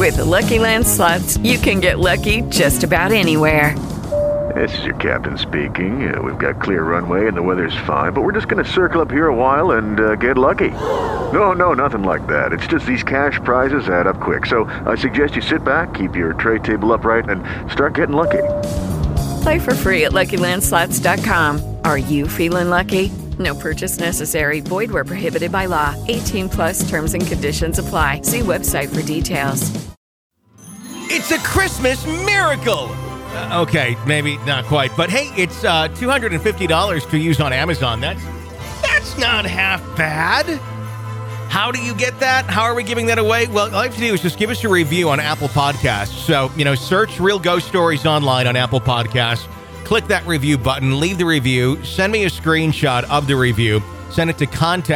With the Lucky Land Slots, you can get lucky just about anywhere. This is your captain speaking. We've got clear runway and the weather's fine, but we're just going to circle up here a while and get lucky. No, nothing like that. It's just these cash prizes add up quick. So I suggest you sit back, keep your tray table upright, and start getting lucky. Play for free at LuckyLandSlots.com. Are you feeling lucky? No purchase necessary. Void where prohibited by law. 18 plus terms and conditions apply. See website for details. It's a Christmas miracle! Okay, maybe not quite. But hey, it's $250 to use on Amazon. That's not half bad. How do you get that? How are we giving that away? Well, all you have to do is just give us a review on Apple Podcasts. So, search Real Ghost Stories Online on Apple Podcasts. Click that review button, leave the review, send me a screenshot of the review, send it to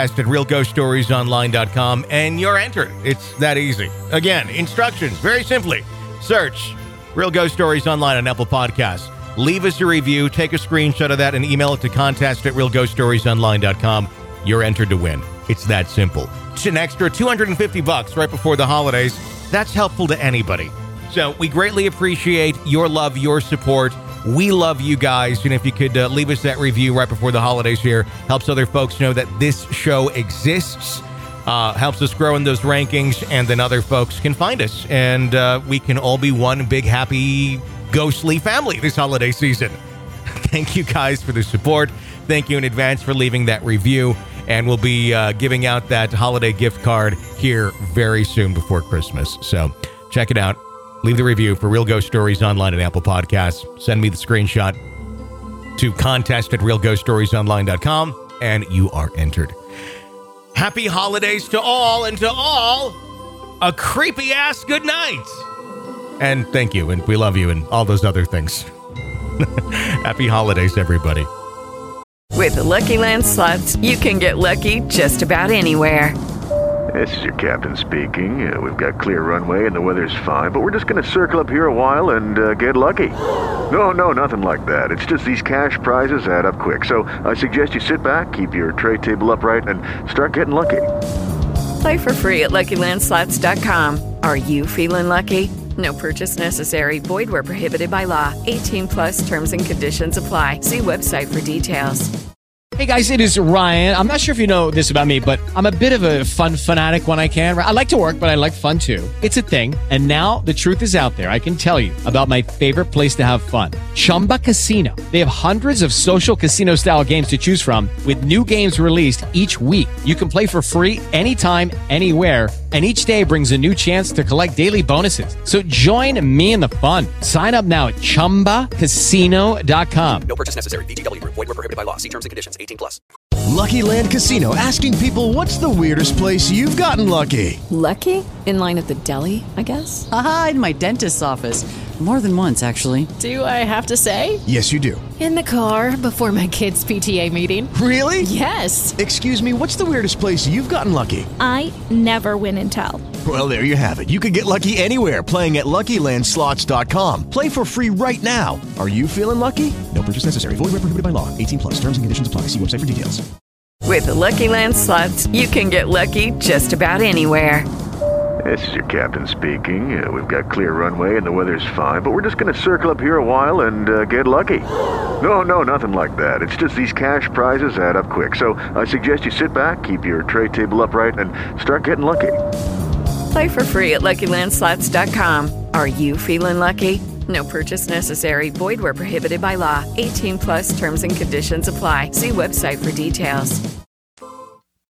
contest@realghoststoriesonline.com, and you're entered. It's that easy. Again, instructions, very simply. Search Real Ghost Stories Online on Apple Podcasts. Leave us a review, take a screenshot of that, and email it to contest@realghoststoriesonline.com. You're entered to win. It's that simple. It's an extra $250 right before the holidays. That's helpful to anybody. So we greatly appreciate your love, your support. We love you guys, and if you could leave us that review right before the holidays here, helps other folks know that this show exists, helps us grow in those rankings, and then other folks can find us, and we can all be one big, happy, ghostly family this holiday season. Thank you guys for the support. Thank you in advance for leaving that review, and we'll be giving out that holiday gift card here very soon before Christmas. So check it out. Leave the review for Real Ghost Stories Online at Apple Podcasts. Send me the screenshot to contest@realghoststoriesonline.com, and you are entered. Happy holidays to all, and to all, a creepy-ass good night. And thank you, and we love you, and all those other things. Happy holidays, everybody. With the Lucky Land Slots, you can get lucky just about anywhere. This is your captain speaking. We've got clear runway and the weather's fine, but we're just going to circle up here a while and get lucky. No, nothing like that. It's just these cash prizes add up quick. So I suggest you sit back, keep your tray table upright, and start getting lucky. Play for free at LuckyLandSlots.com. Are you feeling lucky? No purchase necessary. Void where prohibited by law. 18 plus terms and conditions apply. See website for details. Hey guys, it is Ryan. I'm not sure if you know this about me, but I'm a bit of a fun fanatic when I can. I like to work, but I like fun too. It's a thing. And now the truth is out there. I can tell you about my favorite place to have fun. Chumba Casino. They have hundreds of social casino style games to choose from with new games released each week. You can play for free anytime, anywhere. And each day brings a new chance to collect daily bonuses. So join me in the fun. Sign up now at ChumbaCasino.com. No purchase necessary. VGW Group. Void where prohibited by law. See terms and conditions. 18 plus. Lucky Land Casino, asking people, what's the weirdest place you've gotten lucky? Lucky? In line at the deli, I guess? Aha, in my dentist's office. More than once, actually. Do I have to say? Yes, you do. In the car before my kids' PTA meeting. Really? Yes. Excuse me, what's the weirdest place you've gotten lucky? I never win and tell. Well, there you have it. You can get lucky anywhere, playing at LuckyLandSlots.com. Play for free right now. Are you feeling lucky? No purchase necessary. Void where prohibited by law. 18 plus. Terms and conditions apply. See website for details. With the Lucky Land Slots, you can get lucky just about anywhere. This is your captain speaking. We've got clear runway and the weather's fine, but we're just going to circle up here a while and get lucky. No, nothing like that. It's just these cash prizes add up quick. So I suggest you sit back, keep your tray table upright, and start getting lucky. Play for free at LuckyLandSlots.com. Are you feeling lucky? No purchase necessary. Void where prohibited by law. 18 plus terms and conditions apply. See website for details.